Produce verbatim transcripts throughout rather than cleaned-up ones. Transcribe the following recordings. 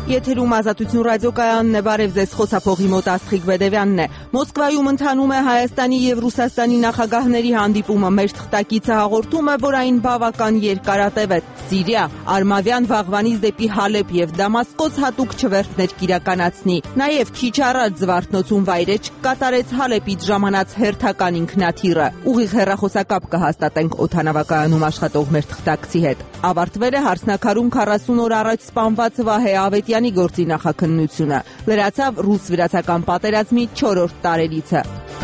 Եթերում Ազատություն ռադիոկայանն է, բարև ձեզ, խոսափողի մոտ Աստղիկ Բեդևյանն է։ Մոսկվայում ընթանում է Հայաստանի եւ Ռուսաստանի նախագահների հանդիպումը։ Մեր թղթակիցը հաղորդում է, որ այն բավական երկարատև է։ Սիրիա, Արմավյան վաղվանից դեպի Հալեբ եւ Դամասկոս հատուկ չվերթներ կիրականացնի։ Նաեւ քիչ առաջ Զվարթնոցում վայրեջք կատարեց Հալեբից ժամանած հերթական ինքնաթիռը։ Ուղիղ հեռախոսակապ կհաստատենք օդանավակայանում աշխատող մեր թղթակցի հետ։ Ավարտվել է հարսնաքարում քառասուն օր առաջ սպանված Վահե Ավետյանի գործի նախաքննությունը։ Լրացավ ռուս-վրացական պատերազմի չորրորդ տարելիցը։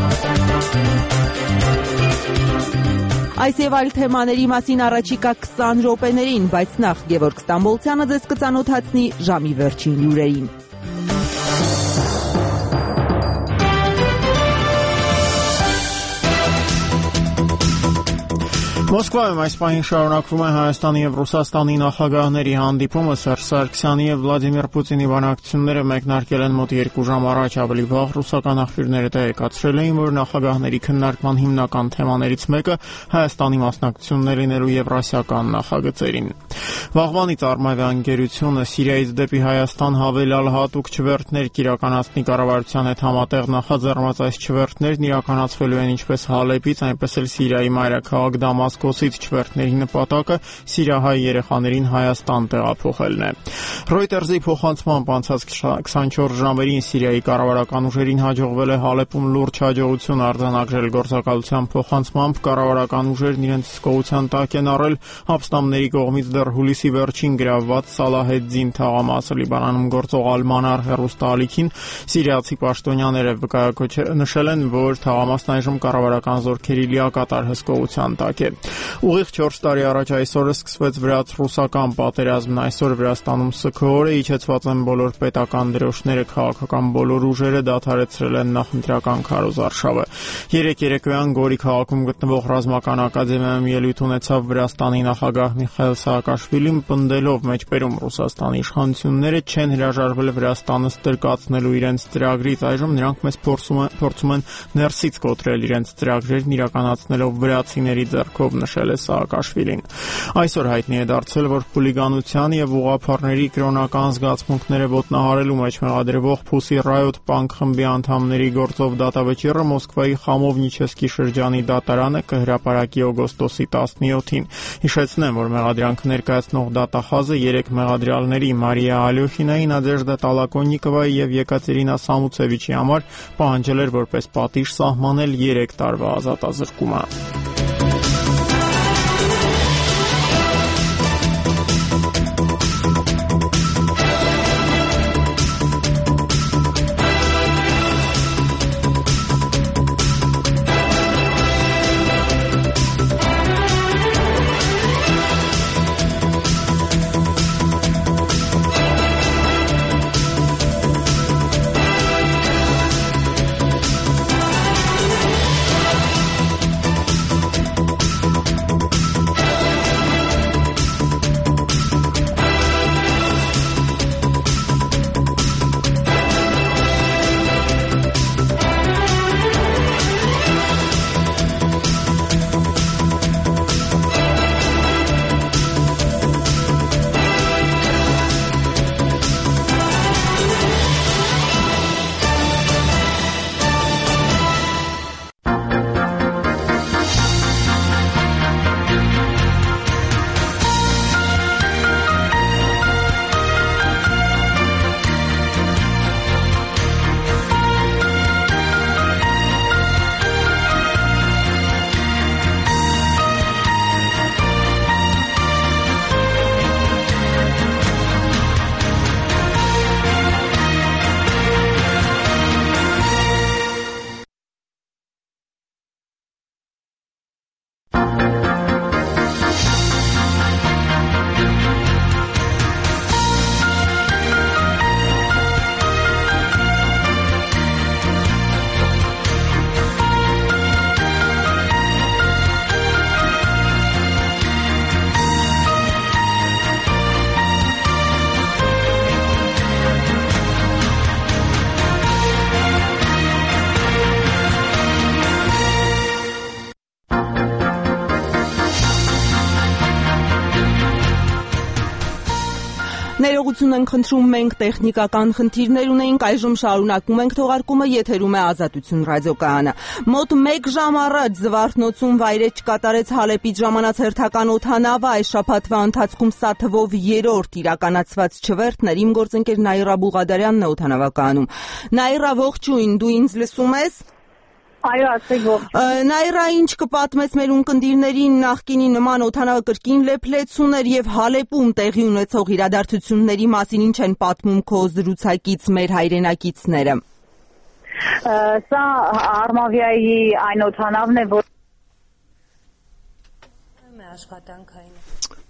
Այս եւ այլ թեմաների մասին առաջիկա քսան րոպեներին, բայց նախ Գևորգ Ստամբոլցյանը ձեզ կծանոթացնի ժամի վերջին լուրերին։ Մոսկվայում այս պահին շարունակվում է Հայաստանի եւ Ռուսաստանի նախագահների հանդիպումը։ Սերժ Սարգսյանի եւ Վլադիմիր Պուտինի բանակցությունները մեկնարկել են մոտ երկու ժամ առաջ։ Ավելի վաղ ռուսական աղբյուրները տեղեկացրել էին, որ նախագահների քննարկման հիմնական թեմաներից մեկը Հայաստանի մասնակցությունն է լինելու եվրասիական նախագծերին։ Վաղվանից Արմավյան գերությունը Սիրիայից դեպի Հայաստան հավելյալ հատուկ չվերթներ կիրականացնի կառավարության հետ համատեղ նախաձեռնված այս չվերթներն իրականացվելու են ինչպես Հալեբից, այնպես էլ Սիրիայի մայրաքաղաք Դամասկոսից չվերթների նպատակը սիրիահայ երեխաներին Հայաստան տեղափոխելն է։ Reuters-ի փոխանցմամբ անցած քսանչորս ժամերին Սիրիայի կառավարական ուժերին հաջողվել է Հալեբում լուրջ հաջողություն արձանագրել։ Գործակալության փոխանցմամբ կառավարական ուժերն իրենց հսկողության տակ են առել ապստամբների կողմից դեռ հուլիսի վերջին գրավված Սալահեդդին թաղամասը։ Լիբանանում գործող Ալ-Մանար հեռուստաալիքին սիրիացի պաշտոնյաները նշել են, որ թաղամասն այժմ կառավարական զորքերի լիակատար հսկողության տակ է։ Ուղիղ չորս տարի առաջ այսօրը սկսվեց վրաց-ռուսական պատերազմն։ Այսօր Վրաստանում սգո օր է, իջեցված են բոլոր պետական դրոշները, քաղաքական բոլոր ուժերը դադարեցրել են նախընտրական քարոզարշավը։ Երեկ երեկոյան Գորի քաղաքում գտնվող ռազմական ակադեմիայում ելույթ ունեցավ Վրաստանի նախագահ Միխայիլ Սաակաշվիլին, պնդելով մեջբերում Ռուսաստանի իշխանությունները չեն հրաժարվել Վրաստանը ստրկացնելու իրենց ծրագրից։ Այժմ նրանք մեզ փորձում են փորձում են ներսից կոտրել իրենց ծրագրերն իրականացնելով վրացիների ձեռքով, նշել է Սաակաշվիլին։ Այսօր հայտնի է դարձել, որ խուլիգանության եւ ուղղափառների կրոնական զգացմունքները ոտնահարելու մեջ մեղադրվող Pussy Riot Punk խմբի անդամների գործով դատավճիռը Մոսկվայի Խամովնիչեսկի շրջանի դատարանը կհրապարակի օգոստոսի տասնյոթին։ Հիշեցնեմ, որ մեղադրանքը ներկայացնող դատախազը երեք մեղադրյալների Մարիա Ալյոխինայի, Նադեժդա Տալակոնիկովայի եւ Եկատերինա Սամուցևիչի համար պահանջել էր որպես պատիժ սահմանել երեք տարվա ազատազրկումը։ Ներողություն ենք խնդրում, մենք տեխնիկական խնդիրներ ունեինք, այժմ շարունակում ենք թողարկումը, եթերում է Ազատություն ռադիոկայանը։ Մոտ մեկ ժամ առաջ Զվարթնոցում վայրէջք կատարեց Հալեպից ժամանած հերթական օդանավը, այս շաբաթվա ընթացքում սա թվով երրորդ իրականացված չվերթն էր։ Իմ գործընկեր Նաիրա Բուղադարյանն է օդանավակայանում։ Նաիրա, ողջույն, դու ինձ լսում ես։ Այո, ասեք ողջույն։ Նաիրա, ինչ կպատմես մեր ունկնդիրներին, նախկինի նման օդանավը կրկին լեփլեցուն էր եւ Հալեպում տեղի ունեցող իրադարձությունների մասին ինչ են պատմում քո զրուցակից մեր հայրենակիցները։ Սա Արմավիայի այն օդանավն է, որ աշխատանքային է։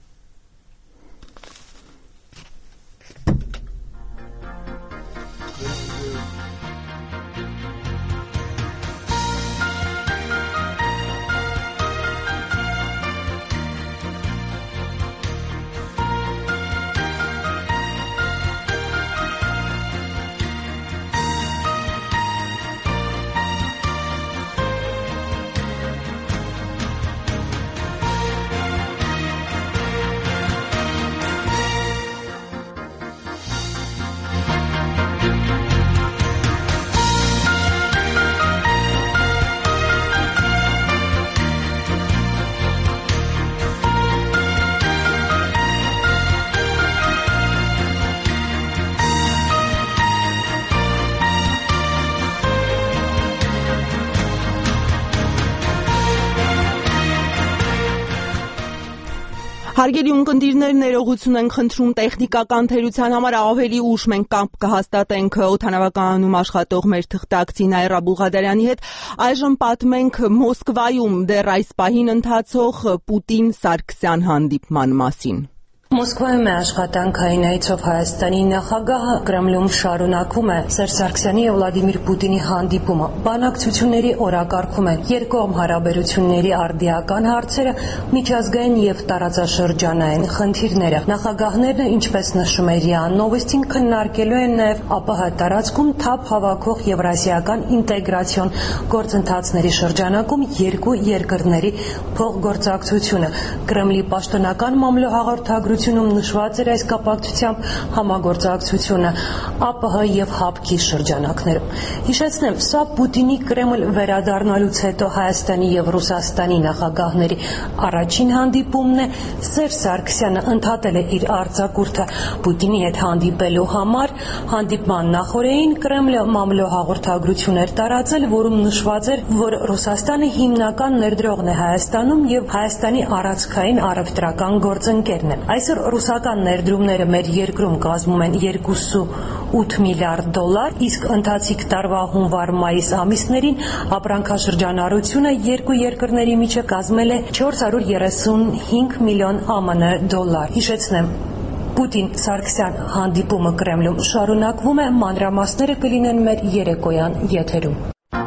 Հարգելի ունկնդիրներ, ներողություն ենք խնդրում տեխնիկական թերության համար, ավելի ուշ մենք կապ կհաստատենք օդանավակայանում աշխատող մեր թղթակցի Նաիրա Բուղադարյանի հետ։ Այժմ պատմենք Մոսկվայում դեռ այս պահին ընթացող Պուտին-Սարգսյան հանդիպման մասին։ Մոսկվայում է աշխատանքային այցով Հայաստանի նախագահը, Կրեմլում շարունակվում է Սերժ Սարգսյանի եւ Վլադիմիր Պուտինի հանդիպումը։ Բանակցությունների օրակարգում են երկկողմ հարաբերությունների արդիական հարցերը, միջազգային եւ տարածաշրջանային խնդիրները։ Նախագահներն, ինչպես նշում է ՌԻԱ Նովոստին, քննարկելու են նաեւ ԱՊՀ տարածքում թափ հավաքող եվրասիական ինտեգրացիոն գործընթացների շրջանակում երկու երկրների փոխգործակցությունը։ Կրեմլի պաշտոնական մամլոհաղորդագրությունը նշված էր այս կապակցությամբ համագործակցությունը ԱՊՀ եւ ՀԱՊԿ-ի շրջանակներում։ Հիշեցնեմ, սա Պուտինի Կրեմլ վերադառնալուց հետո Հայաստանի եւ Ռուսաստանի նախագահների առաջին հանդիպումն է։ Սերժ Սարգսյանը ընդհատել է իր արձակուրդը Պուտինի հետ հանդիպելու համար։ Հանդիպման նախօրեին Կրեմլը մամլոհաղորդագրություն էր տարածել, որում նշված էր, որ Ռուսաստանը հիմնական ներդրողն է Հայաստանում եւ Հայաստանի առանցքային առևտրական գործընկերն է։ Այսօր ռուսական ներդրումները մեր երկրում կազմում են երկուքսունութ միլիարդ դոլար, իսկ ընթացիկ տարվա հունվար-մայիս ամիսներին ապրանքաշրջանառությունը երկու երկրների միջև կազմել է չորս հարյուր երեսունհինգ միլիոն ԱՄՆ դոլար։ Հիշեցնեմ, Պուտին-Սարգսյան հանդիպումը Կրեմլում շարունակվում է, մանրամասները կլինեն մեր երեկոյան եթերում։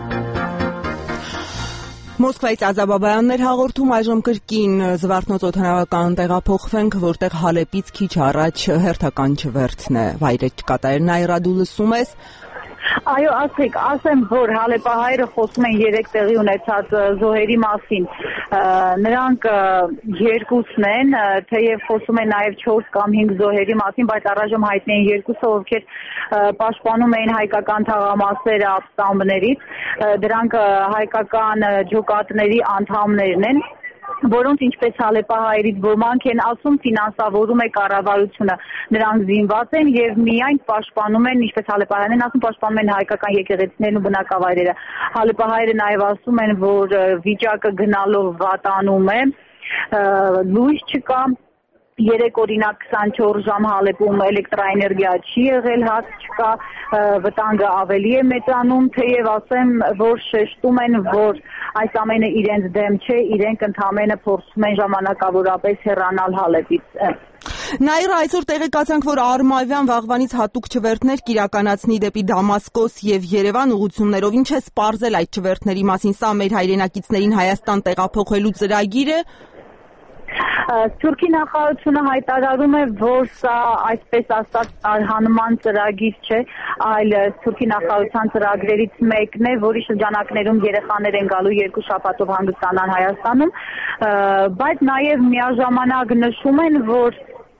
Մոսկվայից Ազաբաբայաններ հաղորդում, այժմ կրկին Զվարթնոց օդանավակայան տեղափոխվենք, որտեղ Հալեպից քիչ առաջ հերթական չվերթն է վայրէջք կատարել։ Նաիրա, դու լսում ես։ Այո, ասեք, ասեմ, որ հալեպահայերը խոսում են երեք տեղի ունեցած զոհերի մասին։ Նրանք երկուսն են, թեև խոսում են նաև չորս կամ հինգ զոհերի մասին, բայց առայժմ հայտնի են երկուսը, ովքեր պաշտպանում էին հայկական թաղամասերը ապստամբներից։ Դրանք հայկական ջոկատների անդամներն են, որոնց ինչպես հալեպահայերից ոմանք են ասում, ֆինանսավորում է կառավարությունը։ Նրանք զինված են եւ միայն պաշտպանում են, ինչպես հալեպահայերն են ասում, պաշտպանում են հայկական եկեղեցիներն ու բնակավայրերը։ Հալեպահայերը նաեւ ասում են, որ վիճակը գնալով վատանում է, լույս չկա։ Երեք օրինակ քսանչորս ժամ Հալեպում էլեկտրաէներգիա չի եղել, հաց չկա, վտանգը ավելի է մեծանում, թեև ասեմ, որ շեշտում են, որ այս ամենը իրենց դեմ չէ, իրենք ընդամենը փորձում են ժամանակավորապես հեռանալ Հալեպից։ Նաիրա, այսօր տեղեկացանք, որ Արմավյան վաղվանից հատուկ չվերթներ կիրականացնի դեպի Դամասկոս եւ Երևան ուղղություններով։ Ինչ է սպառվել այդ չվերթների մասին, սա մեր հայրենակիցներին Հայաստան տեղափոխելու ծրագիր է։ Թուրքի նախարարությունը հայտարարում է, որ սա այսպես ասած արհանման ծրագիր չէ, այլ Թուրքի նախարարության ծրագրերից մեկն է, որի շրջանակներում երեխաներ են գալու երկու շաբաթով հանգստանան Հայաստանում, բայց նաև միաժամանակ նշում են, որ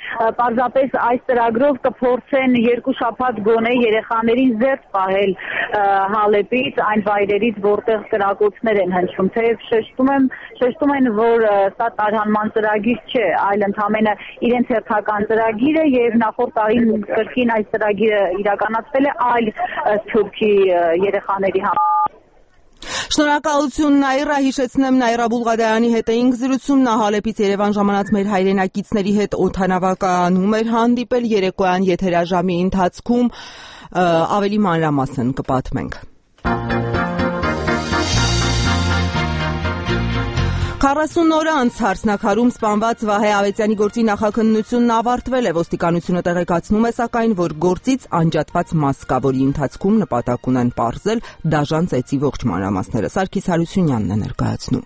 պարզապես այս ծրագրով կփորձեն երկու շաբաթ գոնե երեխաներին զերծ պահել Հալեպից, այն վայրերից, որտեղ կրակոցներ են հնչում, թեև շեշտում եմ, շեշտում են, որ սա տարհանման ծրագիր չէ, այլ ընդհանրապես իրենց հերթական ծրագիր է եւ նախորդ տարին կրկին այս ծրագիրը իրականացվել է այլ սփյուռքի երեխաների համար։ Շնորհակալություն Նաիրա, հիշեցնեմ Նաիրա Բուլղադարյանի հետ էինք զրուցում, նա Հալեպից Երևան ժամանած մեր հայրենակիցների հետ օդանավակայանում էր հանդիպել երեկոյան եթերաժամի ընթացքում ավելի մանրամասն կպատմենք։ քառասուն օր անց Հարսնաքարում սպանված Վահե Ավետյանի գործի նախաքննությունն ավարտվել է, ոստիկանությունը տեղեկացնում է սակայն, որ գործից անջատված մաս կա, որի ընթացքում նպատակ ունեն պարզել դաժան ծեծի ողջ մանրամասները։ Սարգիս Հարությունյանն է ներկայացնում։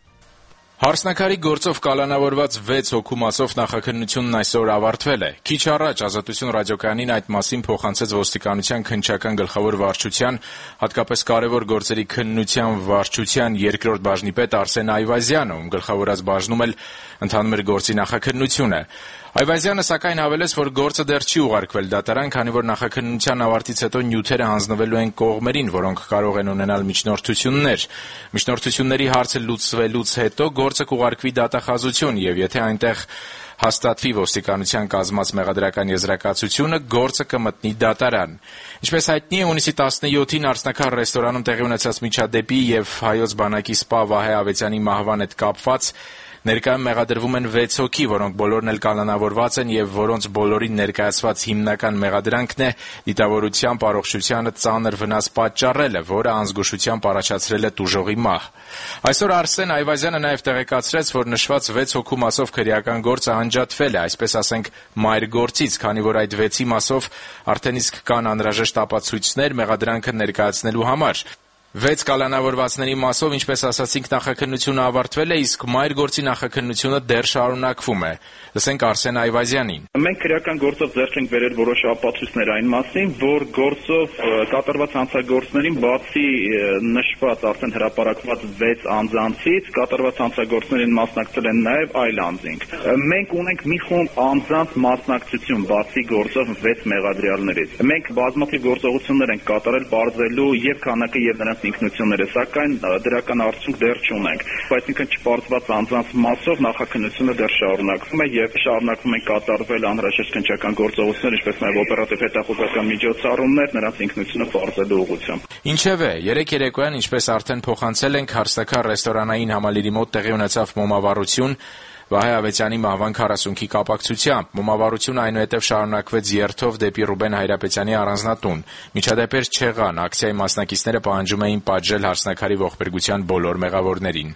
Հարսնաքարի գործով կալանավորված վեց հոգու մասով նախաքննությունն այսօր ավարտվել է։ Քիչ առաջ Ազատություն ռադիոկայանին այդ մասին փոխանցեց ոստիկանության քննչական գլխավոր վարչության, հատկապես կարևոր գործերի քննության վարչության երկրորդ բաժնի պետ Արսեն Այվազյանը, ում գլխավորած բաժնում էլ ընթանում էր գործի նախաքննությունը։ Այվազյանը սակայն հավելեց, որ գործը դեռ չի ուղարկվել դատարան, քանի որ նախաքննության ավարտից հետո նյութերը հանձնվելու են կողմերին, որոնք կարող են ունենալ միջնորդություններ։ Միջնորդությունների հարցը լուծվելուց հետո գործը կուղարկվի դատախազություն եւ եթե այնտեղ հաստատվի ոստիկանության կազմած մեղադրական եզրակացությունը, գործը կմտնի դատարան։ Ինչպես հայտնի է, հունիսի տասնյոթին Արցնակար ռեստորանում տեղի ունեցած միջադեպի եւ հայոց բանակի սպա Վահե Ավետյանի մահվան հետ կապված ներկայում մեղադրվում են վեց հոգի, որոնք բոլորն էլ կալանավորված են եւ որոնց բոլորին ներկայացված հիմնական մեղադրանքն է դիտավորության առողջությանը ծանր վնաս պատճառելը, որը անզգուշությամբ առաջացրել է տուժողի մահ։ Այսօր Արսեն Այվազյանը նաեւ տեղեկացրեց, որ նշված վեց հոգու մասով քրեական գործը անջատվել է, այսպես ասենք, մայր գործից, քանի որ այդ վեցի մասով արդեն իսկ կան անհրաժեշտ ապացույցներ մեղադրանքը ներկայացնելու համար։ Վեց կալանավորվածների մասով, ինչպես ասացինք, նախաքննությունը ավարտվել է, իսկ մայր գործի նախաքննությունը դեռ շարունակվում է։ Լսենք Արսեն Այվազյանին։ Մենք քրեական գործով ձեռք ենք բերել որոշ ապացույցներ այն մասին, որ գործով կատարված հանցագործներին բացի նշված արդեն հրապարակված վեց անձանցից կատարված հանցագործներին մասնակցել են նաև այլ անձինք։ Մենք ունենք մի խումբ անձանց մասնակցություն բացի գործով վեց մեղադրյալներից։ Մենք բազմաթիվ գործողություններ ենք կատարել բարձելու եւ քանակը եւ նրանց ինքնությունները, սակայն դրական արդյունք դեռ չունենք, այսինքն չպարզված անձանց մասով նախաքննությունը դեռ շարունակվում է եւ շարունակվում են կատարվել անհրաժեշտ քննչական գործողություններ, ինչպես նաեւ օպերատիվ հետախուզական միջոցառումներ նրանց ինքնությունը պարզելու ուղղությամբ։ Ինչևէ, երեք երեկոյան, ինչպես արդեն փոխանցել ենք, Հարսնաքար ռեստորանային համալիրի մոտ տեղի ունեցավ մոմավառություն Վահե Ավետյանի մահվան քառասունքի կապակցությամբ։ Մոմավառությունը այնուհետև շարունակվեց երթով դեպի Ռուբեն Հայրապետյանի առանձնատուն։ Միջադեպեր չեղան, ակցիայի մասնակիցները պահանջում էին պատժել Հարսնաքարի ողբերգության բոլոր մեղավորներին։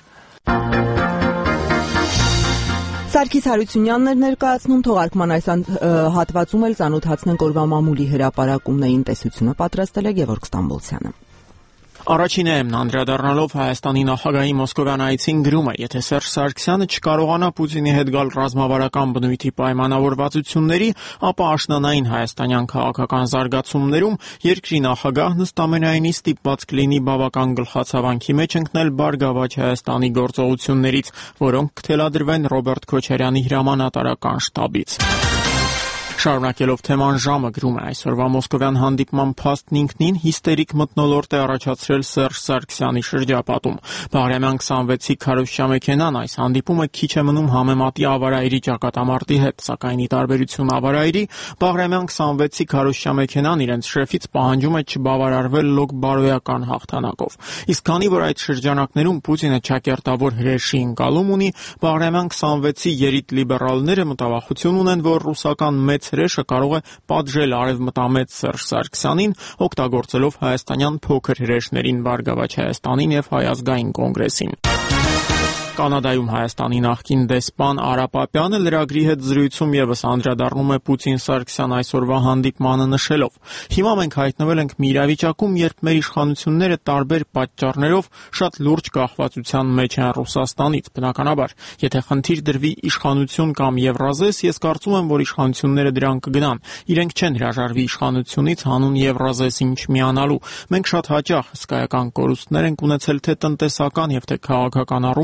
Սարգիս Հարությունյանն էր ներկայացնում, թողարկման այս հատվածում էլ ծանոթացնենք օրվա մամուլի հրապարակումներին տեսությունը պատրաստել է Գևորգ Ստամբոլցյանը։ Առաջինը անդրադառնալով Հայաստանի նախագահի մոսկովյան այցին գրում է, եթե Սերժ Սարգսյանը չկարողանա Պուտինի հետ գալ ռազմավարական բնույթի պայմանավորվածությունների, ապա աշնանային հայաստանյան քաղաքական զարգացումներում երկրի նախագահն ըստ ամենայնի ստիպված կլինի բավական գլխացավանքի մեջ ընկնել Բարգավաճ Հայաստանի գործողություններից, որոնք կթելադրվեն Ռոբերտ Քոչարյանի հրամանատարական շտաբից։ Շարունակելով թեման ժամը գրում է այսօրվա մոսկովյան հանդիպման փաստն ինքնին հիստերիկ մթնոլորտ է առաջացրել Սերժ Սարգսյանի շրջապատում։ Բաղրամյան քսանվեցի քարոզչամեքենան այս հանդիպումը քիչ է մնում համեմատի ավարայրի ճակատամարտի հետ, սակայն ի տարբերություն ավարայրի, Բաղրամյան քսանվեցի քարոզչամեքենան իրենց շեֆից պահանջում է չբավարարվել լոկ բարոյական հաղթանակով։ Իսկ քանի որ այդ շրջանակներում Պուտինը ճակերտավոր հրեշի ընկալում ունի, Բաղրամյան քսանվեցի երիտ լիբերալները մտավախություն ունեն, որ ռուսական մեծ հրեշը կարող է պատժել արևմտամետ Սերժ Սարգսյանին, օգտագործելով հայաստանյան փոքր հրեշներին Բարգավաճ Հայաստանին եւ Հայ ազգային կոնգրեսին։ Կանադայում Հայաստանի նախկին դեսպան Արա Պապյանը լրագրի հետ զրույցում եւս անդրադառնում է Պուտին-Սարգսյան այսօրվա հանդիպմանը նշելով. Հիմա մենք հայտնվել ենք մի իրավիճակում, երբ մեր իշխանությունները տարբեր պատճառներով շատ լուրջ կախվածության մեջ են Ռուսաստանից։ Բնականաբար, եթե խնդիր դրվի իշխանություն կամ Եվրազես, ես կարծում եմ, որ իշխանությունները դրան կգնան։ Իրենք չեն հրաժարվի իշխանությունից հանուն Եվրազեսին չմիանալու։ Մենք շատ հաճախ հսկայական կորուստներ ենք ունեցել թե տնտեսական եւ թե քաղաքական առումով,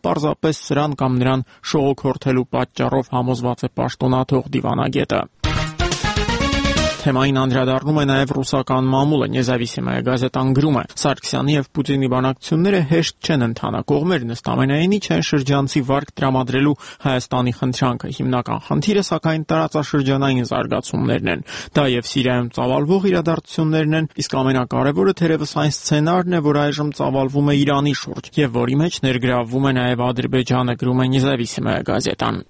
պարզապես սրան կամ նրան շողոքորթելու պատճառով համոզված է պաշտոնաթող դիվանագետը։ Թեմային անդրադառնում է նաև ռուսական մամուլը, Նեզավիսիմայա գազետան գրում է. Սարգսյանի եւ Պուտինի բանակցությունները հեշտ չեն ընթանա, կողմերն ըստ ամենայնի չեն շրջանցի վարկ տրամադրելու Հայաստանի խնդրանքը։ Հիմնական խնդիրը սակայն տարածաշրջանային զարգացումներն են։ Դա եւ Սիրիայում ծավալվող իրադարձություններն են, իսկ ամենակարևորը թերևս այն սցենարն է, որ այժմ ծավալվում է Իրանի շուրջ եւ որի մեջ ներգրավվում է նաև Ադրբեջանը, գրում է Նեզավիսիմայա գազետան։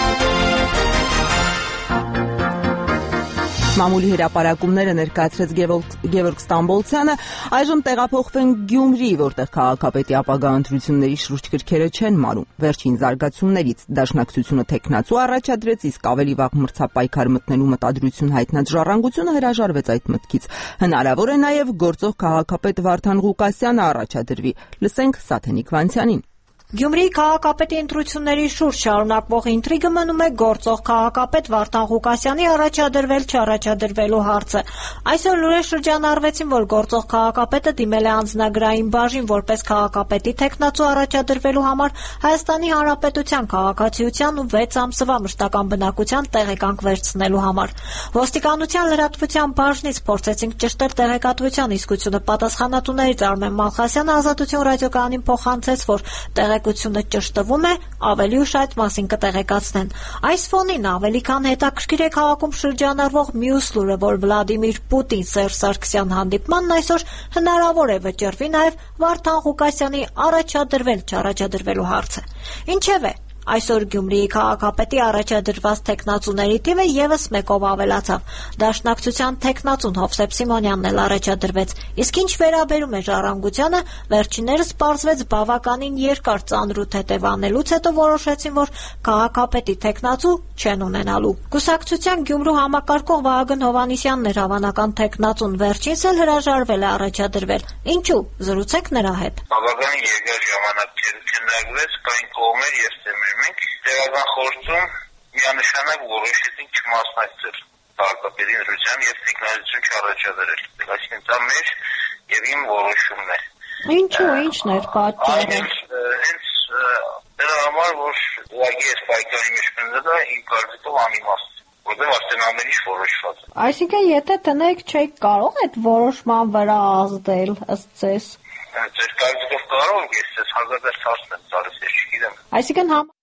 Մամուլի հրապարակումները ներկայացրեց Գևորգ Ստամբոլցյանը, այժմ տեղափոխվեն Գյումրի, որտեղ քաղաքապետի ապագա ընտրությունների շուրջ գրքերը չեն մարում։ Վերջին զարգացումներից Դաշնակցությունը թեկնածու առաջադրեց, իսկ ավելի վաղ մրցապայքար մտնելու մտադրություն հայտնած Ժառանգությունը հրաժարվեց այդ մտքից։ Հնարավոր է նաև գործող քաղաքապետ Վարդան Ղուկասյանը առաջադրվի։ Լսենք Սաթենիկ Վանցյանին։ Գյումրիի քաղաքապետի ընտրությունների շուրջ շարունակվող ինտրիգը մնում է գործող քաղաքապետ Վարդան Ղուկասյանի առաջադրվել չառաջադրվելու հարցը։ Այսօր լուրեր շրջանառվեցին, որ գործող քաղաքապետը դիմել է անձնագրային բաժին որպես քաղաքապետի թեկնածու առաջադրվելու համար Հայաստանի Հանրապետության քաղաքացիության ու վեց ամսվա մշտական բնակության տեղեկանք վերցնելու համար։ Ոստիկանության լրատվության բաժնից փորձեցինք ճշտել տեղեկատվության իսկությունը պատասխանատուներից Արմեն Մալխասյանը Ազատություն ռադիոկայանին փոխանցեց, որ տեղեկությունը ճշտվում է, ավելի ուշ այդ մասին կտեղեկացնեն։ Այս ֆոնին ավելի քան հետաքրքիր է քաղաքում շրջանառվող մյուս լուրը, որ Վլադիմիր Պուտին Սերժ Սարգսյան հանդիպմանն այսօր հնարավոր է վճռվի նաև Վարդան Ղուկասյանի առաջադրվել չառաջադրվելու հարցը։ Ինչևէ, այսօր Գյումրիի քաղաքապետի առաջադրված թեկնածուների թիվը եւս մեկով ավելացավ։ Դաշնակցության թեկնածուն Հովսեփ Սիմոնյանն էլ առաջադրվեց, իսկ ինչ վերաբերում է Ժառանգությանը, վերջիններս պարզվեց բավականին երկար ծանրութ հետևանելուց հետո որոշեցին, որ քաղաքապետի թեկնածու չեն ունենալու։ Կուսակցության Գյումրու համակարգող Վահագն Հովհաննիսյանն էր հավանական թեկնածուն, վերջինս էլ հրաժարվել է առաջադրվել։ Ինչու՞, զրուցեք նրա հետ։ Բավականին երկար ժամանակ քննարկվեց, կային կողմեր եւ մենք տեղական խորհրդում միանշանակ որոշեցինք չմասնակցել քաղաքապետի ընտրության եւ տեխնոլոգիություն չառաջադրել։ Այսինքն դա մեր եւ իմ որոշումն է։ Ինչու, ինչն էր պատճառը։ Հենց դրա համար, որ ուղղակի այս պայքարի մեջ մնալը իմ կարծիքով անիմաստ է, որտեղ արդեն ամեն ինչ որոշված է։ Այսինքն, եթե տնեք չեք կարող այդ որոշման վրա ազդել, ըստ ձեզ։ Ձեր կարծիքով կարող եք, ես հազարդաշ հարցն եմ տալիս, ես չգիտեմ։ Այսինքն համ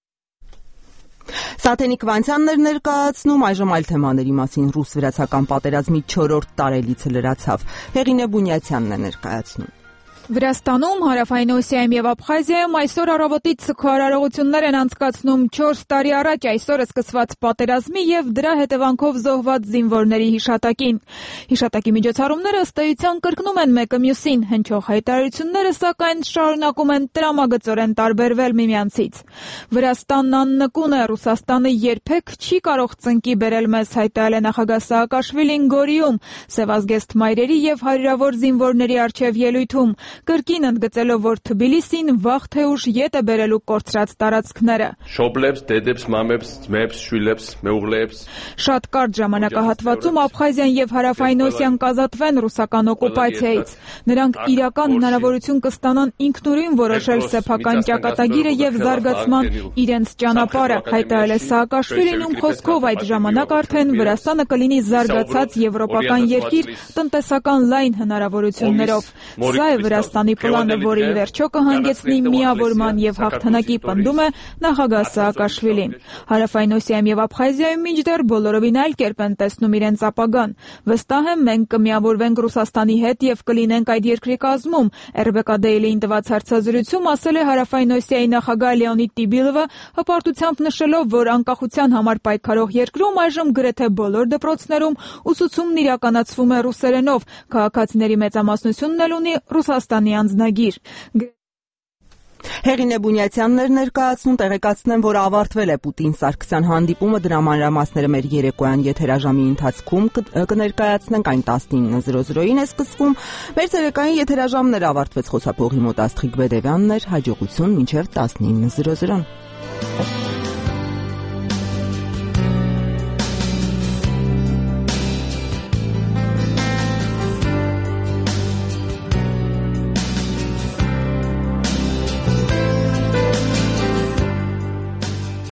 Սաթենիկ Վանցյանն էր ներկայացնում, այժմ այլ թեմաների մասին ռուս-վրացական պատերազմի չորրորդ տարելիցը լրացավ։ Հեղինե Բունյացյանն է ներկայացնում։ Վրաստանում, Հարավային Օսիայում եւ Աբխազիայում այսօր առավոտից սգոհարարողություններ են անցկացնում չորս տարի առաջ այսօրը սկսված պատերազմի եւ դրա հետևանքով զոհված զինվորների հիշատակին։ Հիշատակի միջոցառումները ըստ էության կրկնում են մեկը մյուսին, հնչող հայտարարությունները սակայն շարունակում են տրամագծորեն տարբերվել միմյանցից։ Վրաստանն աննկուն է, Ռուսաստանը երբեք չի կարող ծնկի բերել մեզ, հայտարարել է նախագահ Սաակաշվիլին Գորիում, Սևազգեստ մայրերի եւ հարյուրավոր զինվորների առջեւ ելույթում։ Կրկին ընդգծելով, որ Թբիլիսին վաղ թե ուշ ետ է բերելու կորցրած տարածքները։ Շոբլեպս, դեդեպս, մամեպս, ձմեպս, շուլեպս, մեուղլեպս։ Շատ կարճ ժամանակահատվածում Աբխազիան եւ Հարավային Օսիան կազատվեն ռուսական օկուպացիայից։ Նրանք իրական հնարավորություն կստանան ինքնուրույն որոշել սեփական ճակատագիրը եւ զարգացման իրենց ճանապարհը, հայտարարել է Սաակաշվիլին, ում խոսքով այդ ժամանակ արդեն Վրաստանը կլինի զարգացած եվրոպական երկիր տնտեսական լայն հնարավորություններով։ Սա է Վրաստանի պլանը, որը ի վերջո կհանգեցնի միավորման եւ հաղթանակի, պնդում է նախագահ Սաակաշվիլին։ Հարավային Օսիայում եւ Աբխազիայում մինչդեռ բոլորովին այլ կերպ են տեսնում իրենց ապագան։ Վստահ եմ, մենք կմիավորվենք Ռուսաստանի հետ եւ կլինենք այդ երկրի կազմում։ Էրբեկա Դեյլիին տված հարցազրույցում ասել է Հարավային Օսիայի նախագահ Լեոնիդ Տիբիլովը, հպարտությամբ նշելով, որ անկախության համար պայքարող երկրում այժմ գրեթե բոլոր դպրոցներում ուսուցումն իրականացվում է ռուսերենով։ Քաղաքացիների մեծամասնությունն էլ ունի Ռուսաստանի անձնագիր։ Հեղինե Բունյացյանն էր ներկայացնում, տեղեկացնեմ, որ ավարտվել է Պուտին-Սարգսյան հանդիպումը, դրա մանրամասները մեր երեկոյան եթերաժամի ընթացքում կներկայացնենք, այն տասնինը զրո զրոյին է սկսվում։ Մեր ցերեկային եթերաժամն էր ավարտվեց, խոսափողի մոտ Աստղիկ Բեդևյանն էր, հաջողություն մինչև տասնինը զրո զրոն։